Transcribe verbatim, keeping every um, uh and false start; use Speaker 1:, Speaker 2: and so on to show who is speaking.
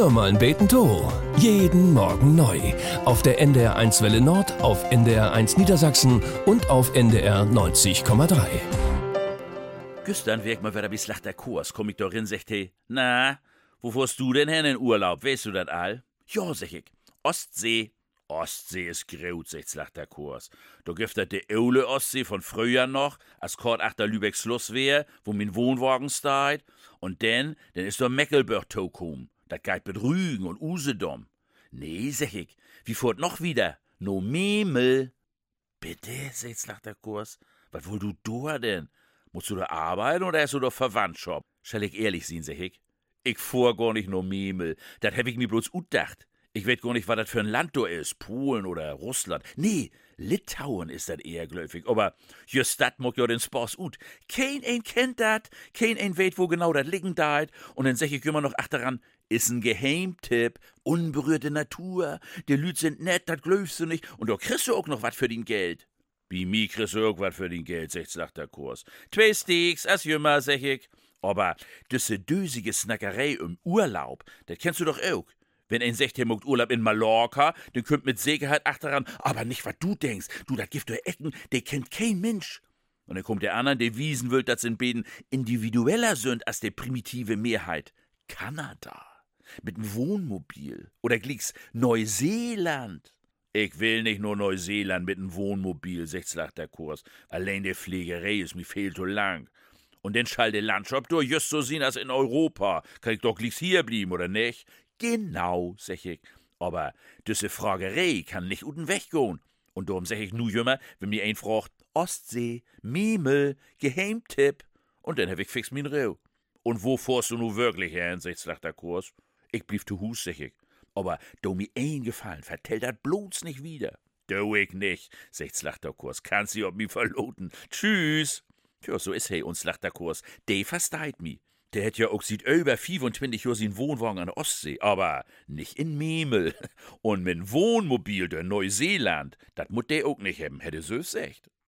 Speaker 1: Hör mal ein Beten to. Jeden Morgen neu. Auf der N D R eins Welle Nord, auf N D R eins Niedersachsen und auf N D R neunzig Komma drei.
Speaker 2: Gestern wirkt mal wieder bis nach der Kurs. Komm ich doch rin, sagt he. Na, wo fährst du denn hin in Urlaub? Weißt du das all? Ja, sag ich. Ostsee. Ostsee ist graut, sagt nach der Kurs. Da gibt das die Eule Ostsee von früher noch, als kort achter Lübeck Schluss wär, wo mein Wohnwagen steht. Und dann, dann ist da Meckelberg tokom. Das geht mit Rügen und Usedom. Nee, sag ich. Wie fährt noch wieder? No Memel. Bitte, sagt nach der Kurs. Was wohl du da denn? Musst du da arbeiten oder hast du da Verwandtschaft? Schall ich ehrlich sein, sag ich. Ich fuhr gar nicht no Memel. Das hab ich mir bloß utdacht. Ich weet gar nicht, was das für ein Land da ist. Polen oder Russland. Nee, Litauen ist das eher gläufig. Aber just dat mag ja den Spaß ut. Kein ein kennt dat, kein ein weet, wo genau dat liegen deit. Und dann sag ich immer noch achteran, ist ein Geheimtipp, unberührte Natur, die Lüd sind nett, dat glaubst du nicht. Und da kriegst du auch noch wat für dein Geld. Wie mi kriegst du auch wat für dein Geld, sagt nach der Kurs. Zwei Steaks, as jümmer, sag ich. Aber diese dösige Snackerei im Urlaub, das kennst du doch auch. Wenn ein sagt, er macht Urlaub in Mallorca, dann könnt mit Sicherheit achteran, aber nicht, was du denkst. Du, das gibt doch Ecken, der kennt kein Mensch. Und dann kommt der andere, der wiesen will, dass sind Beden individueller sind als der primitive Mehrheit. Kanada. Mit einem Wohnmobil. Oder glicks Neuseeland. Ich will nicht nur Neuseeland mit einem Wohnmobil, sagt nach der Kurs. Allein der Pflegerei ist mir viel zu lang. Und dann schall der Landschaft durch, just so sehen als in Europa. Kann ich doch glicks hier blieben, oder nicht? Genau, sag ich. Aber diese Fragerei kann nicht uten Weg gehen. Und darum sag ich nu jümmer, wenn mir ein fragt, Ostsee, Memel, Geheimtipp. Und dann hab ich fix min Rau. Und wo fährst du nu wirklich hin, sagt nach der Kurs? Ich blieb zu Hus, sag ich. Aber do mir ein Gefallen, vertell dat bloß nicht wieder. Do ich nicht, sagt nach der Kurs. Kannst du ob mi verloten. Tschüss. Ja, so is he uns nach der Kurs. De versteit mi. Der hätt ja auch sieht über fünfundzwanzig Jahre sin Wohnwagen an der Ostsee, aber nicht in Memel. Und mit Wohnmobil der Neuseeland, dat mut der auch nicht haben, hätte so gesagt.